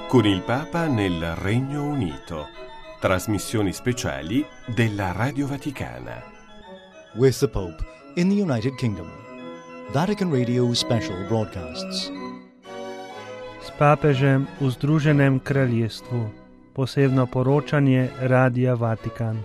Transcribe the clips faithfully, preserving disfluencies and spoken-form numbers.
con il Papa nel Regno Unito. Trasmissioni speciali della Radio Vaticana. With the Pope in the United Kingdom. Vatican Radio Special Broadcasts. S papežem v Združenem kraljestvu. Posebno poročanje Radia Vatikan.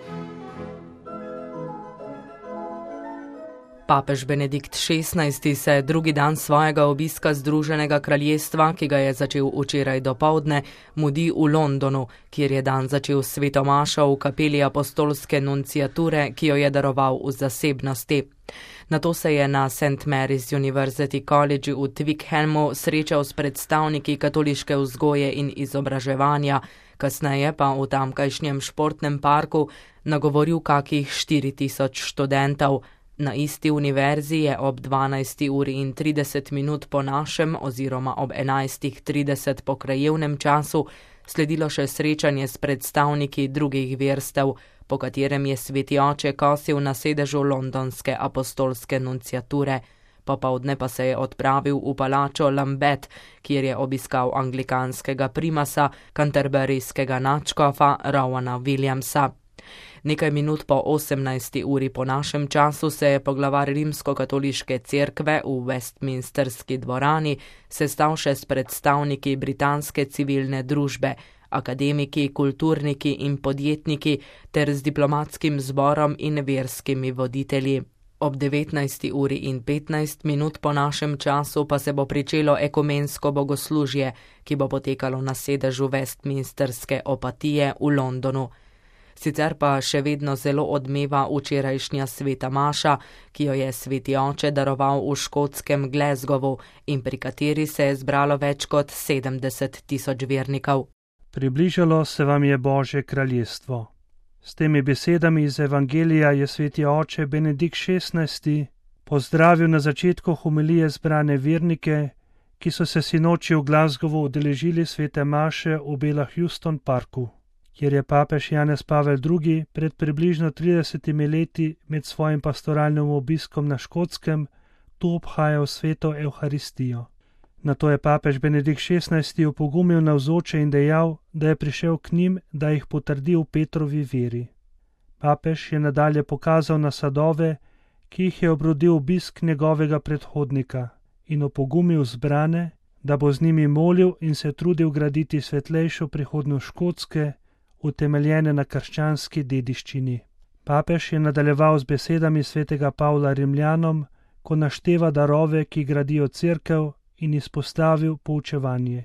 Papež Benedikt šestnajsti se drugi dan svojega obiska Združenega kraljestva, ki ga je začel včeraj dopoldne, mudi v Londonu, kjer je dan začel s sveto mašo v kapeli apostolske nunciature, ki jo je daroval v zasebnosti. Nato se je na Saint Mary's University College v Twickenhamu srečal s predstavniki katoliške vzgoje in izobraževanja, kasneje pa v tamkajšnjem športnem parku nagovoril kakih štiri tisoč študentov. Na isti univerzi je ob dvanajsti uri in trideset minut po našem oziroma ob enajstih trideset po krajevnem času sledilo še srečanje s predstavniki drugih verstev, po katerem je sveti oče kosil na sedežu londonske apostolske nunciature. Popoldne pa se je odpravil v palačo Lambeth, kjer je obiskal anglikanskega primasa, canterburyskega nadškofa Rowana Williamsa. Nekaj minut po osemnajsti uri po našem času se je poglavar rimskokatoliške cerkve v Westminsterski dvorani sestal še s predstavniki britanske civilne družbe, akademiki, kulturniki in podjetniki ter z diplomatskim zborom in verskimi voditelji. Ob devetnajsti uri in petnajst minut po našem času pa se bo pričelo ekumensko bogoslužje, ki bo potekalo na sedežu Westminsterske opatije v Londonu. Sicer pa še vedno zelo odmeva včerajšnja sveta maša, ki jo je sveti oče daroval v škotskem Glasgowu in pri kateri se je zbralo več kot sedemdeset tisoč vernikov. Približalo se vam je Božje kraljestvo. S temi besedami iz Evangelija je sveti oče Benedikt šestnajsti pozdravil na začetku homilije zbrane vernike, ki so se sinoči v Glasgowu udeležili svete maše v Bela Houston parku, kjer je papež Janez Pavel drugi pred približno tridesetimi leti med svojim pastoralnim obiskom na Škotskem tu obhajal sveto Evharistijo. Nato je papež Benedikt šestnajsti opogumil navzoče in dejal, da je prišel k njim, da jih potrdi v Petrovi veri. Papež je nadalje pokazal na sadove, ki jih je obrodil obisk njegovega predhodnika, in opogumil zbrane, da bo z njimi molil in se trudil graditi svetlejšo prihodnost Škotske, utemeljene na krščanski dediščini. Papež je nadaljeval z besedami svetega Pavla Rimljanom, ko našteva darove, ki gradijo cerkev, in izpostavil poučevanje.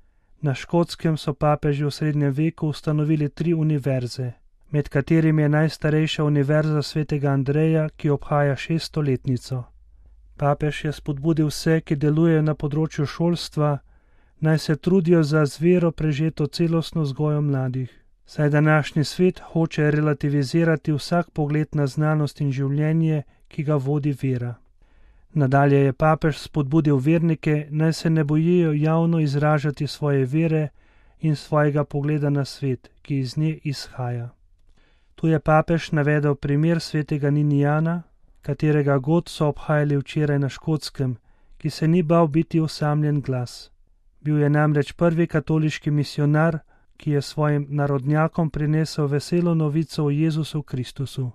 Na Škotskem so papeži v srednjem veku ustanovili tri univerze, med katerimi je najstarejša univerza svetega Andreja, ki obhaja šeststoletnico. Papež je spodbudil vse, ki delujejo na področju šolstva, naj se trudijo za z vero prežeto celostno vzgojo mladih. Saj današnji svet hoče relativizirati vsak pogled na znanost in življenje, ki ga vodi vera. Nadalje je papež spodbudil vernike, naj se ne bojijo javno izražati svoje vere in svojega pogleda na svet, ki iz nje izhaja. Tu je papež navedel primer svetega Ninijana, katerega god so obhajali včeraj na Škotskem, ki se ni bal biti osamljen glas. Bil je namreč prvi katoliški misionar, ki je svojim narodnjakom prinesel veselo novico o Jezusu Kristusu.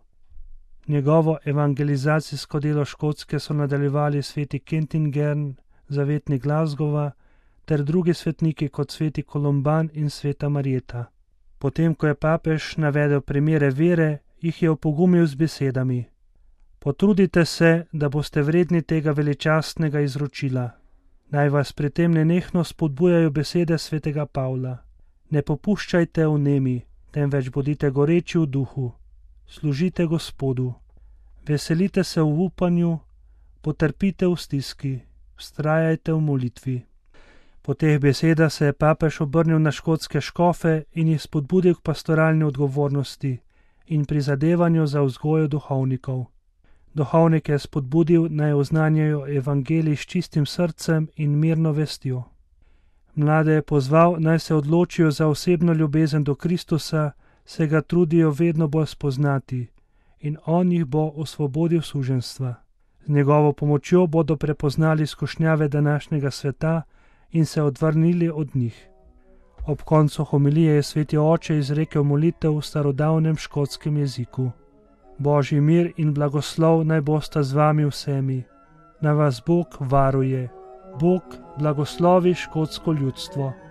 Njegovo evangelizacijsko delo Škotske so nadaljevali sveti Kentigern, zavetnik Glasgowa, ter drugi svetniki kot sveti Kolumban in sveta Marjeta. Potem, ko je papež navedel primere vere, jih je opogumil z besedami: Potrudite se, da boste vredni tega veličastnega izročila. Naj vas pri tem nenehno spodbujajo besede svetega Pavla. Ne popuščajte v nemi, temveč bodite goreči v duhu. Služite Gospodu. Veselite se v upanju, potrpite v stiski, vztrajajte v molitvi. Po teh besedah se je papež obrnil na škotske škofe in jih spodbudil k pastoralni odgovornosti in prizadevanju za vzgojo duhovnikov. Duhovnike je spodbudil, naj oznanjajo evangelij s čistim srcem in mirno vestjo. Mlade je pozval, naj se odločijo za osebno ljubezen do Kristusa, se ga trudijo vedno bolj spoznati in on jih bo osvobodil suženjstva. Z njegovo pomočjo bodo prepoznali skušnjave današnjega sveta in se odvrnili od njih. Ob koncu homilije je sveti oče izrekel molitev v starodavnem škotskem jeziku. Božji mir in blagoslov naj bosta z vami vsemi. Naj vas Bog varuje. Bog blagoslovi škotsko ljudstvo.